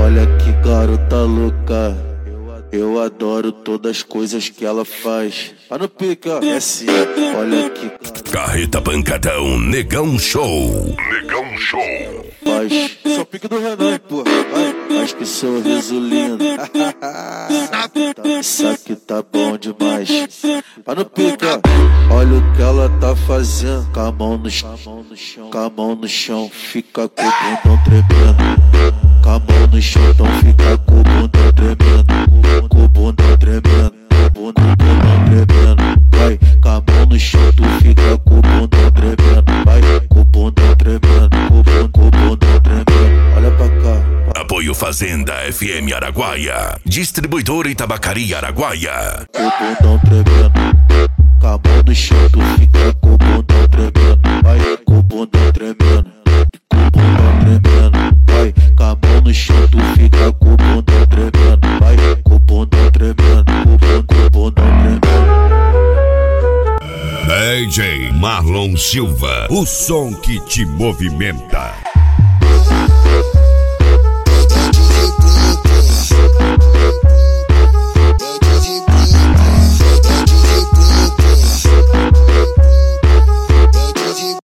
Olha que garota louca, eu adoro todas as coisas que ela faz. Tá no pique, ó. É assim, olha que Carreta Pancadão, Negão Show. Negão Show. faz. Esse é o pique do Renan, porra. Vai. Mas que sorriso lindo. Isso aqui tá bom demais. Tá no pique, ó. Olha o que ela tá fazendo. Com a mão no chão, com a mão no chão, fica com o bundão tremendo. Com a mão no chão, então fica com o bundão tremendo. Com o bundão tremendo, bundão tremendo. Vai, com a mão no chão, tu fica com o bundão tremendo. Vai, com o bundão tremendo, com o bundão tremendo. Olha pra cá. Apoio Fazenda FM Araguaia. Distribuidora e Tabacaria Araguaia. Com o bundão tremendo. Com a mão no chão, tu fica com o bundão tremendo. Vai, com o bundão tremendo. Com o bundão tremendo. Vai, com a mão no chão, tu fica com o bundão tremendo. Vai, com o bundão tremendo. Com o bundão tremendo. DJ Marlon Silva, o som que te movimenta.